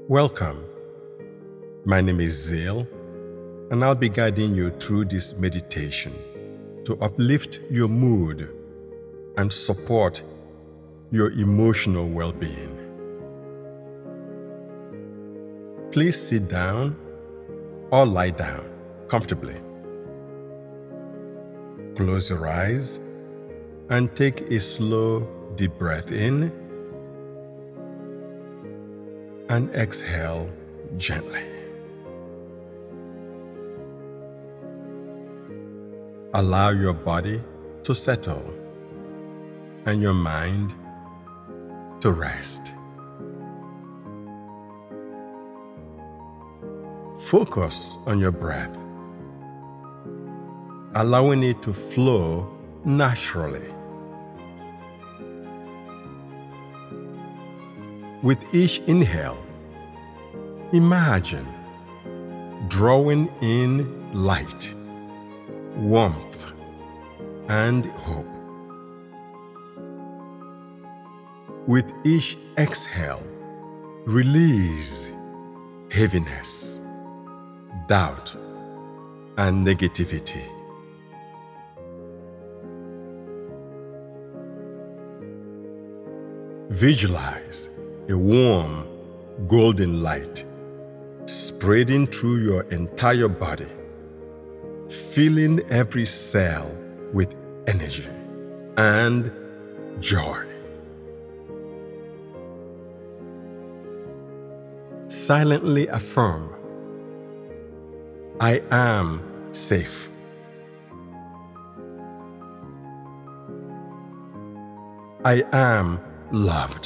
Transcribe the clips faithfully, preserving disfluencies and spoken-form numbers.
Welcome. My name is Zale, and I'll be guiding you through this meditation to uplift your mood and support your emotional well-being. Please sit down or lie down comfortably. Close your eyes and take a slow, deep breath in and exhale gently. Allow your body to settle and your mind to rest. Focus on your breath, allowing it to flow naturally. With each inhale, imagine drawing in light, warmth, and hope. With each exhale, release heaviness, doubt, and negativity. Visualize a warm, golden light spreading through your entire body, filling every cell with energy and joy. Silently affirm, I am safe. I am loved.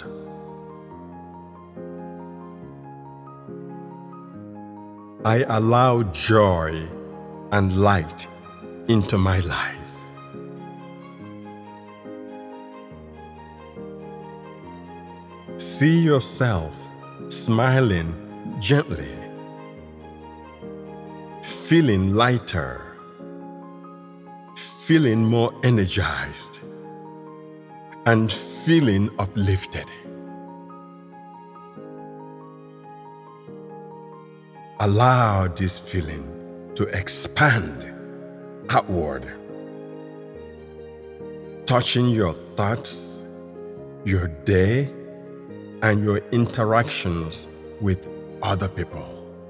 I allow joy and light into my life. See yourself smiling gently, feeling lighter, feeling more energized, and feeling uplifted. Allow this feeling to expand outward, touching your thoughts, your day, and your interactions with other people.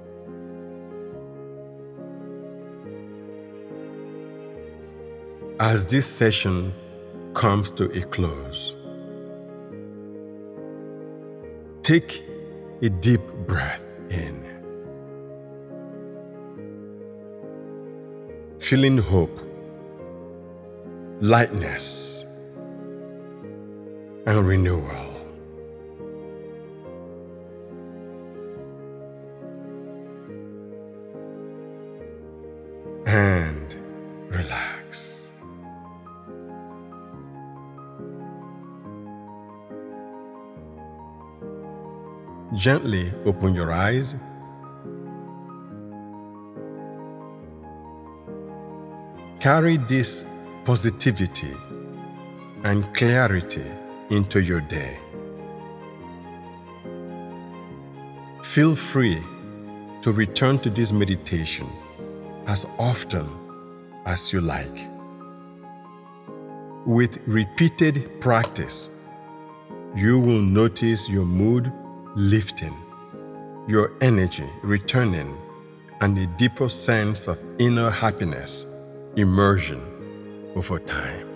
As this session comes to a close, take a deep breath in, feeling hope, lightness, and renewal. And relax. Gently open your eyes. Carry this positivity and clarity into your day. Feel free to return to this meditation as often as you like. With repeated practice, you will notice your mood lifting, your energy returning, and a deeper sense of inner happiness emerging over time.